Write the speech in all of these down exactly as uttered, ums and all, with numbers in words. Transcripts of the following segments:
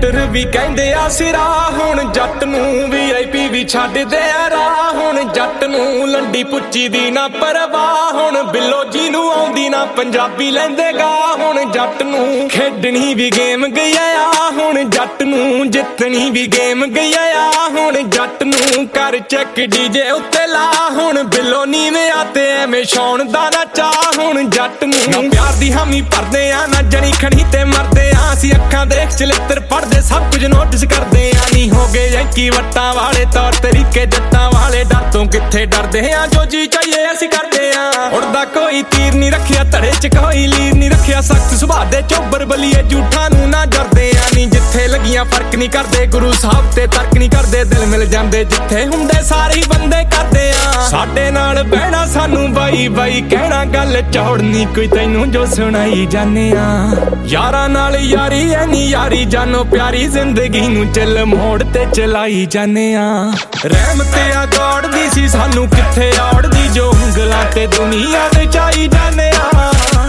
ਹੈਟਰ ਵੀ ਕਹਿੰਦੇ ਆ ਸਿਰਾ ਹੁਣ ਜੱਟ ਨੂੰ ਵੀ ਆਈ ਪੀ ਵੀ ਛੱਡਦੇ ਆ ਰਾਹ ਹੁਣ ਜੱਟ ਨੂੰ ਲੰਡੀ ਪੁੱਚੀ ਦੀ ਨਾ ਪਰਵਾਹ ਹੁਣ ਬਿੱਲੋ ਜੀ ਨੂੰ ਆਉਂਦੀ ਨਾ ਪੰਜਾਬੀ ਲੈਂਦੇਗਾ ਹੁਣ ਜੱਟ ਨੂੰ ਖੇਡਣੀ ਵੀ ਗੇਮ ਗਈ ਆ ਹੁਣ ਜੱਟ ਨੂੰ ਜਿੱਤਣੀ ਵੀ ਗੇਮ ਗਈ ਆ ਹੁਣ ਜੱਟ ਨੂੰ ਕਰ ਚੱਕ ਡੀਜੇ ਉੱਤੇ ਲਾ ਹੁਣ ਬਿੱਲੋ ਨੀਵੇਂ ਆ ਤੇ ਐਵੇਂ ਛਾਉਣ ਦਾ ਨਾ ਚਾਹ ਹੁਣ ਜੱਟ ਨੂੰ ਨਾ ਪਿਆਰ ਦੀ ਹਾਮੀ ਭਰਦੇ ਆ ਨਾ ਜਣੀ ਖਣੀ ਤੇ ਮਰਦੇ ਆ ਅਸੀਂ ਅੱਖਾਂ ਦੇਖ ਚਲਿੱਤਰ ਪੜਦੇ ਸਭ ਕੁਝ ਨੋਟਿਸ ਕਰਦੇ ਆ ਨਹੀਂ ਹੋ ਗਏ ਯੰਕੀ ਵੱਟਾਂ ਵਾਲੇ ਤੌਰ ਤਰੀਕੇ ਜੱਟਾਂ ਵਾਲੇ ਡਰ ਤੋਂ ਕਿੱਥੇ ਡਰਦੇ ਆ ਜੋ ਜੀ ਚਾਹੀਏ ਅਸੀਂ ਕਰਦੇ ਆ ਉੜਦਾ ਕੋਈ ਤੀਰ ਨਹੀਂ ਰੱਖਿਆ ਧੜੇ ਚ ਕੋਈ ਲੀਰ ਨਹੀਂ ਰੱਖਿਆ ਸਖਤ ਸੁਭਾਅ ਦੇ ਚੋਬਰ ਬਲੀਏ ਝੂਠਾਂ ਨੂੰ ਨਾ ਡਰਦੇ ਆ ਨਹੀਂ ਜਿੱਥੇ ਲੱਗੀਆਂ ਫਰਕ ਨਹੀਂ ਕਰਦੇ ਗੁਰੂ ਸਾਹਿਬ ਤੇ ਤਰਕ ਨਹੀਂ ਕਰਦੇ ਦਿਲ ਮਿਲ ਜਾਂਦੇ ਜਿੱਥੇ ਹੁੰਦੇ ਸਾਰੇ ਬੰਦੇ ਕਰਦੇ ਆ ਸਾਡੇ ਨਾਲ ਬਹਿਣਾ ਸਾਨੂੰ ਬਾਈ ਬਾਈ ਕਹਿਣਾ ਗੱਲ ਚੌੜਨੀ ਕੋਈ ਤੈਨੂੰ ਜੋ ਸੁਣਾਈ ਜਾਂਦੇ ਆ ਯਾਰਾਂ ਨਾਲ ਯਾਰੀ ਐ ਨੀ ਯਾਰੀ ਜਾਨੋ ਪਿਆਰੀ ਜ਼ਿੰਦਗੀ ਨੂੰ ਚੱਲ ਮੋੜ ਤੇ ਚਲਾਈ ਜਾਂਦੇ ਆ ਰਹਿਮ ਤੇ ਆ ਗੋਡ ਦੀ ਸੀ ਸਾਨੂੰ ਕਿੱਥੇ ਔੜਦੀ ਜੋ ਉਂਗਲਾਂ ਤੇ ਦੁਨੀਆ ਦੇ ਚਾਈ ਜਾਂਦੇ ਆ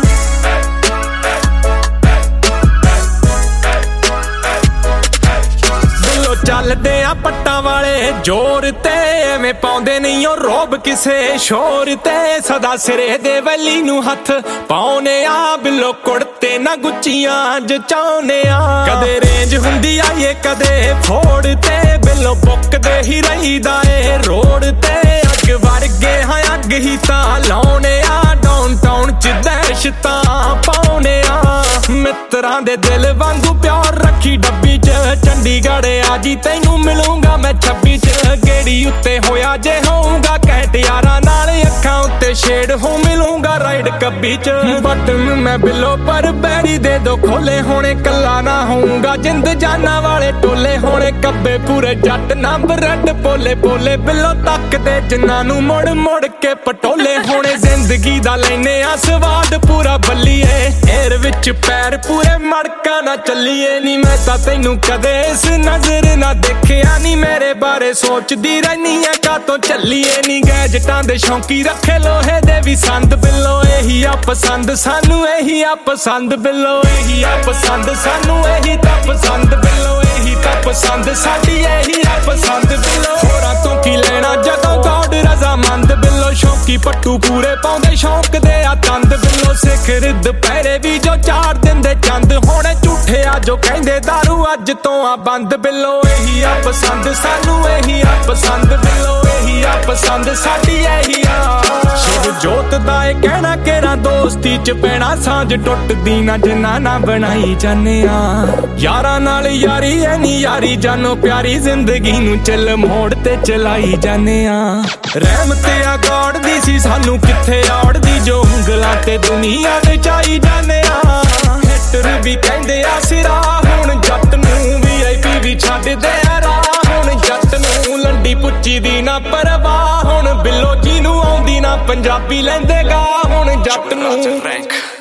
ਚੱਲਦੇ ਆ ਪੱਟਾਂ ਵਾਲੇ ਜ਼ੋਰ ਤੇ ਐਵੇਂ ਪਾਉਂਦੇ ਨਹੀਂ ਉਹ ਰੋਬ ਕਿਸੇ ਸ਼ੋਰ ਤੇ ਸਦਾ ਸਿਰੇ ਦੇ ਵੈਲੀ ਨੂੰ ਹੱਥ ਪਾਉਨੇ ਆ ਬਿੱਲੋ ਕੁੜਤੇ ਨਾ ਗੁੱਚੀਆਂ ਜਚਾਉਨੇ ਆ ਕਦੇ ਰੇਂਜ ਹੁੰਦੀ ਆਈਏ ਕਦੇ ਫੋੜ ਤੇ ਬਿੱਲੋ ਬੁੱਕਦੇ ਹੀ ਰਹੀਦਾ ਏ ਰੋਡ ਤੇ ਅੱਗ ਵਰਗੇ ਹਾਂ ਅੱਗ ਹੀ ਤਾਂ ਲਾਉਨੇ ਆ ਡਾਊਨ ਟਾਊਨ ਚ ਦਹਿਸ਼ਤਾਂ ਪਾਉਨੇ ਆ ਮਿੱਤਰਾਂ ਦੇ ਦਿਲ ਵਾਂਗੂ ਪਿਆਰ ਰੱਖੀ ਡੱਬੀ ਚ ਚੰਡੀਗੜ੍ਹ ਆ ਜੀ ਤੈਨੂੰ ਮਿਲੂੰਗਾ ਮੈਂ ਛੱਬੀ ਚ ਗੇੜੀ ਉੱਤੇ ਹੋਇਆ ਜੇ ਹੋਊਗਾ ਘੈਂਟ ਯਾਰਾਂ ਨਾਲ ਅੱਖਾਂ ਉੱਤੇ ਸ਼ੇਡ ਹੋ ਮਿਲੂੰਗਾ ਰਾਈਡ ਕੱਬੀ ਚ ਬਟਨ ਮੈਂ ਬਿੱਲੋ ਪਰ ਬੈਰੀ ਦੇ ਦੋ ਖੋਲੇ ਹੋਣੇ ਕੱਲਾ ਨਾ ਹੋਊਗਾ ਜਿੰਦ ਜਾਨਾਂ ਵਾਲੇ ਟੋਲੇ ਹੋਣੇ ਕੱਬੇ ਪੂਰੇ ਜੱਟ ਨਾ ਬਰੈਡ ਪੋਲੇ ਪੋਲੇ ਬਿੱਲੋ ਤੱਕਦੇ ਜਿੰਨਾਂ ਨੂੰ ਮੁੜ ਮੁੜ ਕੇ ਪਟੋਲੇ ਹੋਣੇ ਜ਼ਿੰਦਗੀ ਦਾ ਲੈਨੇ ਆ ਸਵਾਦ ਪੂਰਾ ਬੱਲੀਏ ਏਰ ਵਿੱਚ ਪੈਰ ਪੂਰੇ ਮੜਕਾ ਨਾ ਚੱਲੀਏ ਨੀ ਮੈਂ ਤਾਂ ਤੈਨੂੰ ਕਦੇ ਇਸ ਨਜ਼ਰ ਨਾ ਦੇਖਿਆ ਨੀ ਮੇਰੇ ਬਾਰੇ ਸੋਚਦੀ ਰਹਿਨੀ ਐ ਕਾਤੋਂ ਚੱਲੀਏ ਨੀ ਗੈਜਟਾਂ ਦੇ ਸ਼ੌਂਕੀ ਰੱਖੇ ਲੋਹੇ ਦੇ ਵੀ ਸੰਦ ਬਿੱਲੋ ਇਹੀ ਆ ਪਸੰਦ ਸਾਨੂੰ ਇਹੀ ਆ ਪਸੰਦ ਬਿੱਲੋ ਇਹੀ ਆ ਪਸੰਦ ਸਾਨੂੰ ਇਹੀ ਤਾਂ ਪਸੰਦ ਬਿੱਲੋ ਇਹੀ ਤਾਂ ਪਸੰਦ ਸਾਡੀ ਇਹੀ ਆ ਪਸੰਦ ਬਿੱਲੋ ਹੋਰਾਂ ਤੋਂ ਕੀ ਲੈਣਾ ਜਦੋਂ ਗੋਡ ਰਜ਼ਾਮੰਦ ਬਿੱਲੋ ਸ਼ੌਂਕੀ ਪੱਟੂ ਪੂਰੇ ਪਾਉਂਦੇ ਸ਼ੌਂਕ ਦੇ ਆ ਤੰਦ ਬਿੱਲੋ ਸਿਖਰ ਦੁਪਹਿਰੇ ਵੀ ਜੋ ਚਾਰ ਦਿੰਦੇ ਚੰਦ ਹੋਣੇ ਝੂਠੇ ਆ ਜੋ ਕਹਿੰਦੇ ਦਾਰੂ ਅੱਜ ਤੋਂ ਆ ਬੰਦ ਬਿੱਲੋ ਇਹੀ ਆ ਪਸੰਦ ਸਾਨੂੰ ਇਹੀ ਆ ਪਸੰਦ ਬਿੱਲੋ ਇਹੀ ਆ ਪਸੰਦ ਸਾਡੀ ਇਹੀ ਆ ਸ਼ਿਵ ਜੋਤ ਦਾ ਇਹ ਕਹਿਣਾ ਕਿਹੜਾ ਦੋਸਤੀ ਚ ਪੈਣਾ ਸਾਂਝ ਟੁੱਟਦੀ ਨਾ ਜਿੰਨਾ ਨਾ ਬਣਾਈ ਜਾਂਦੇ ਆ ਯਾਰਾਂ ਨਾਲ ਯਾਰੀ ਐ ਨੀ ਯਾਰੀ ਜਾਨੋ ਪਿਆਰੀ ਜ਼ਿੰਦਗੀ ਨੂੰ ਚੱਲ ਮੋੜ ਤੇ ਚਲਾਈ ਜਾਂਦੇ ਆ ਰਹਿਮ ਤੇ ਆ ਗੋਡ ਦੀ ਸੀ ਸਾਨੂੰ ਕਿੱਥੇ ਔੜਦੀ ਜੋ ਉਂਗਲਾਂ ਤੇ ਦੁਨੀਆ ਦੇ ਚਾਈ ਜਾਂਦੇ ਆ ਹੈਟਰ ਵੀ ਕਹਿੰਦੇ ਆ ਸਿਰਾ ਹੁਣ ਜੱਟ ਨੂੰ ਵੀ ਆਈ ਪੀ ਵੀ ਛੱਡਦੇ ਆ ਰਾਹ ਹੁਣ ਜੱਟ ਨੂੰ ਲੰਡੀ ਪੁੱਚੀ ਦੀ ਨਾ ਪਰਵਾਹ ਹੁਣ ਬਿੱਲੋ ਜੀ ਨੂੰ ਆਉਂਦੀ ਨਾ ਪੰਜਾਬੀ ਲੈਂਦੇਗਾ ਹੁਣ ਜੱਟ ਨੂੰ